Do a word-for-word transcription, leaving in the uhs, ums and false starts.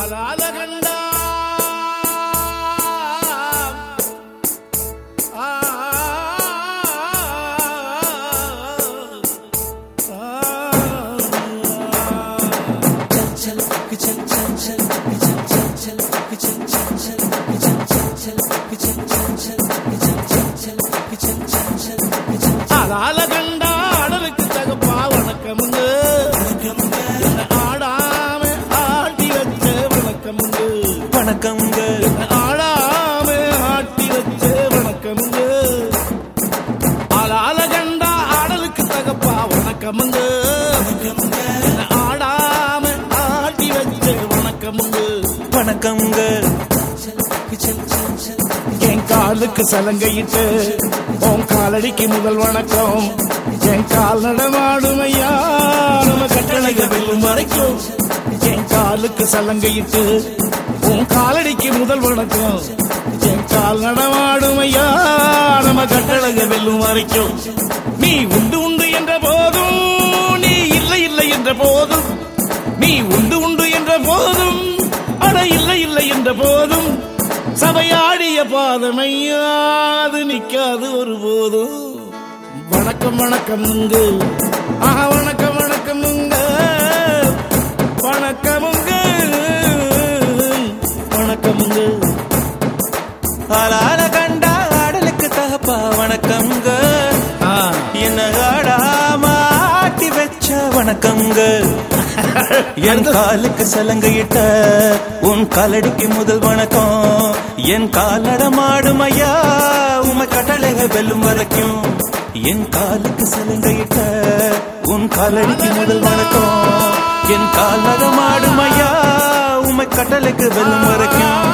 ஆலாலகண்டா ஆலாலகண்டா அடலுக்கு தகப்பா வணக்கமுங்க ஆடாம ஆட்டி வச்ச வணக்கமுங்க வணக்கம்ங்க ஆடாம ஆட்டி வச்ச வணக்கமுங்க ஆலாலகண்டா ஆடலுக்கு தகப்பா வணக்கமுங்க ஆடாம ஆட்டி வச்ச வணக்கமுங்க வணக்கம்ங்க என் காலுக்கு சலங்கையிட்டு உன் காலடிக்கு முதல் வணக்கம் என் கால் நடமாடும் ஐயா நம்ம கட்டளைக வெல்லும் வரைக்கும் என் காலுக்கு சலங்கையிட்டு உன் காலடிக்கு முதல் வணக்கம் என் கால் நடமாடும் ஐயா நம்ம கட்டளைக வெல்லும் வரைக்கும் நீ உண்டு உண்டு என்ற போதும் நீ இல்லை இல்லை என்ற போதும் நீ உண்டு உண்டு என்ற போதும் அட இல்லை இல்லை என்ற போதும் சபையாடிய பாதமையாது நிக்காது ஒருபோதும் வணக்கம் வணக்கம் முங்கு ஆஹா வணக்கம் வணக்கம் முங்க வணக்கமுங்க வணக்கமுங்க ஆலாலகண்டா ஆடலுக்கு தகப்பா வணக்கம்ங்க என்ன ஆடாம ஆட்டி வச்ச வணக்கம்ங்க என் காலுக்கு சலங்கையிட்ட உன் காலடிக்கு முதல் வணக்கம் என் காலடமாடும் ஐயா உமை கட்டளைக வெல்லும் வரைக்கும் என் காலுக்கு சலங்கையிட்ட உன் காலடிக்கு முதல் வணக்கம் என் காலடமாடும் ஐயா உமை கட்டளைக்கு வெல்லும் வரைக்கும்